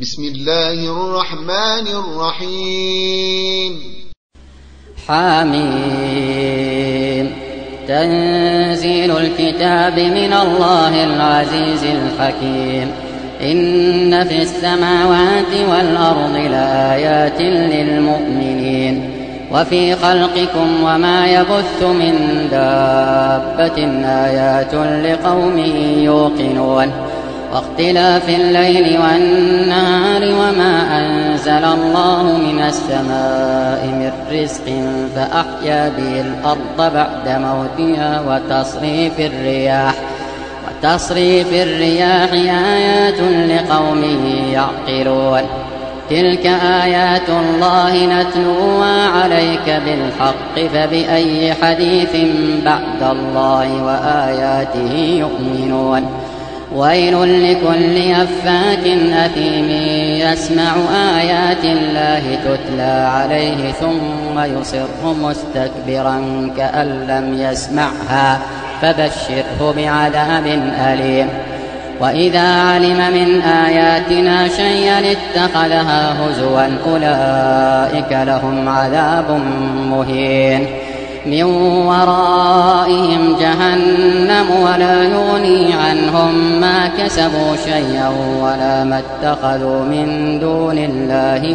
بسم الله الرحمن الرحيم. حميم. تنزيل الكتاب من الله العزيز الحكيم. إن في السماوات والأرض لآيات للمؤمنين وفي خلقكم وما يبث من دابة آيات لقوم يوقنون واختلاف الليل والنهار وما أنزل الله من السماء من رزق فأحيا به الأرض بعد موتها وتصريف الرياح آيات لقوم يعقلون. تلك آيات الله نتلوها عليك بالحق فبأي حديث بعد الله وآياته يؤمنون. ويل لكل أفاك أثيم يسمع آيات الله تتلى عليه ثم يصر مستكبرا كأن لم يسمعها فبشره بعذاب أليم. وإذا علم من آياتنا شيئا اتخذها هزوا أولئك لهم عذاب مهين. من ورائهم جهنم ولا يغني عنهم ما كسبوا شيئا ولا ما اتخذوا من دون الله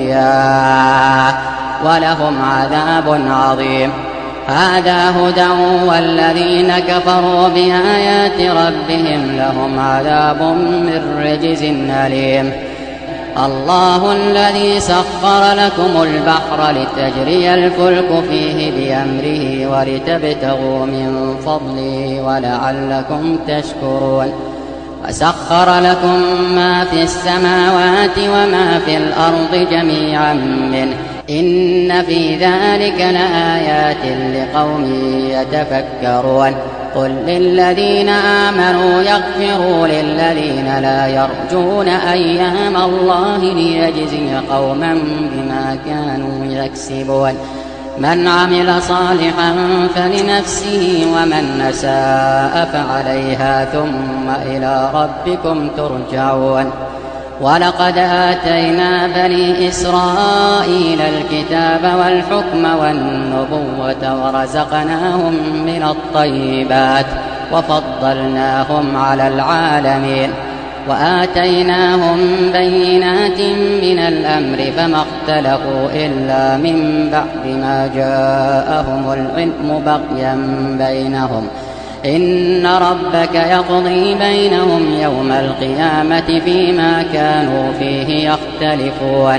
أولياء ولهم عذاب عظيم. هذا هدى والذين كفروا بآيات ربهم لهم عذاب من رجز أليم. الله الذي سخر لكم البحر لتجري الفلك فيه بأمره ولتبتغوا من فضله ولعلكم تشكرون. وسخر لكم ما في السماوات وما في الأرض جميعا منه إن في ذلك لآيات لقوم يتفكرون. قل للذين آمنوا يغفروا للذين لا يرجون أيام الله ليجزي قوما بما كانوا يكسبون. من عمل صالحا فلنفسه ومن أساء فعليها ثم إلى ربكم ترجعون. ولقد آتينا بني إسرائيل الكتاب والحكم والنبوة ورزقناهم من الطيبات وفضلناهم على العالمين وآتيناهم بينات من الأمر فما اختلفوا إلا من بعد ما جاءهم العلم بغيا بينهم. إن ربك يقضي بينهم يوم القيامة فيما كانوا فيه يختلفون.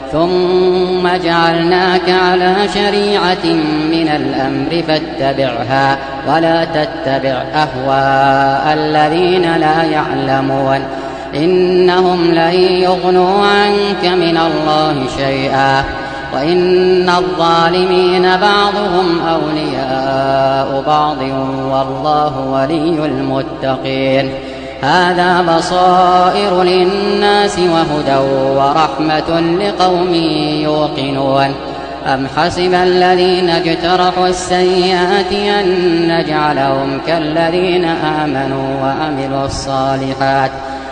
ثم جعلناك على شريعة من الأمر فاتبعها ولا تتبع أهواء الذين لا يعلمون. إنهم لن يغنوا عنك من الله شيئا وإن الظالمين بعضهم أولياء بعض والله ولي المتقين. هذا بصائر للناس وهدى ورحمة لقوم يوقنون. أم حسب الذين اجترحوا السيئات أن نجعلهم كالذين آمنوا وعملوا الصالحات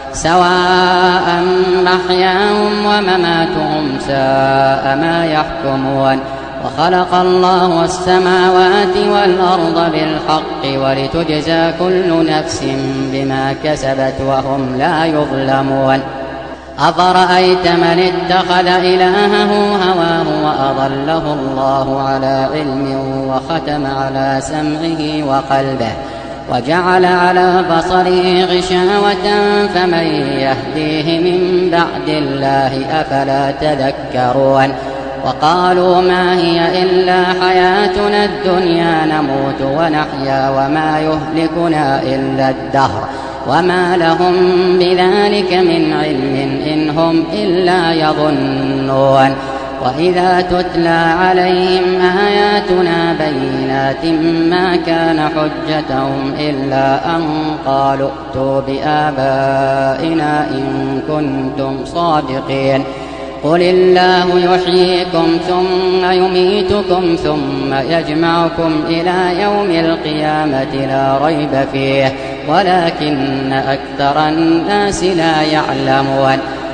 سواء محياهم ومماتهم ساء ما يحكمون. وخلق الله السماوات والأرض بالحق ولتجزى كل نفس بما كسبت وهم لا يظلمون. أفرأيت من اتخذ إلهه هواه وأضله الله على علم وختم على سمعه وقلبه وجعل على بصره غشاوة فمن يهديه من بعد الله أفلا تذكرون. وقالوا ما هي إلا حياتنا الدنيا نموت ونحيا وما يهلكنا إلا الدهر وما لهم بذلك من علم إن هم إلا يظنون. وإذا تتلى عليهم آياتنا بينات ما كان حجتهم إلا أن قالوا ائتوا بآبائنا إن كنتم صادقين. قل الله يحييكم ثم يميتكم ثم يجمعكم إلى يوم القيامة لا ريب فيه ولكن أكثر الناس لا يعلمون.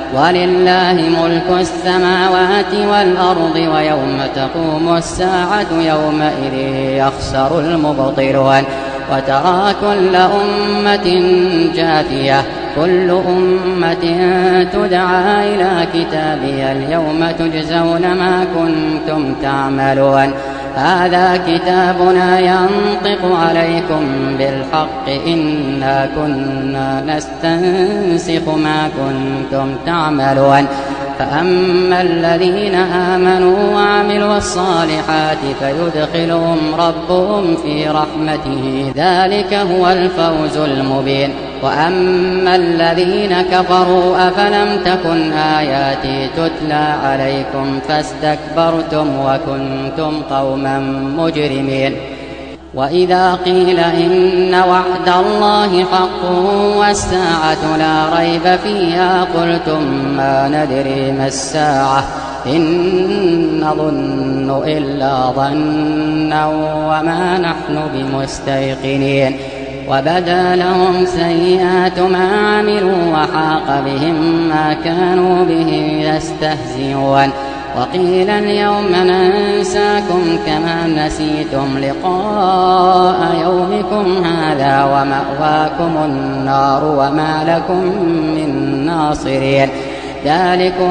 ولله ملك السماوات والأرض ويوم تقوم الساعة يومئذ يخسر المبطلون وترى كل أمة جاثية كل أمة تدعى إلى كتابها اليوم تجزون ما كنتم تعملون هذا كتابنا ينطق عليكم بالحق إنا كنا نستنسخ ما كنتم تعملون فأما الذين آمنوا وعملوا الصالحات فيدخلهم ربهم في رحمته ذلك هو الفوز المبين وأما الذين كفروا أفلم تكن آياتي تتلى عليكم فاستكبرتم وكنتم قوما مجرمين وإذا قيل إن وعد الله حق والساعة لا ريب فيها قلتم ما ندري ما الساعة إن نظن إلا ظنا وما نحن بمستيقنين وبدا لهم سيئات ما عملوا وحاق بهم ما كانوا به يستهزئون وقيل اليوم ننساكم كما نسيتم لقاء يومكم هذا ومأواكم النار وما لكم من ناصرين ذلكم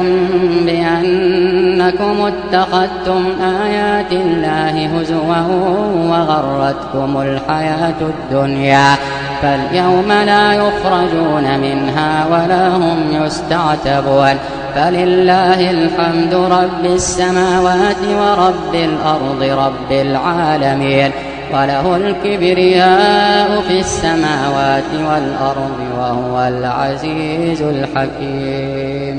بأنكم اتخذتم آيات الله هزوا وغرتكم الحياة الدنيا فاليوم لا يخرجون منها ولا هم يستعتبون فلله الحمد رب السماوات ورب الأرض رب العالمين وله الكبرياء في السماوات والأرض وهو العزيز الحكيم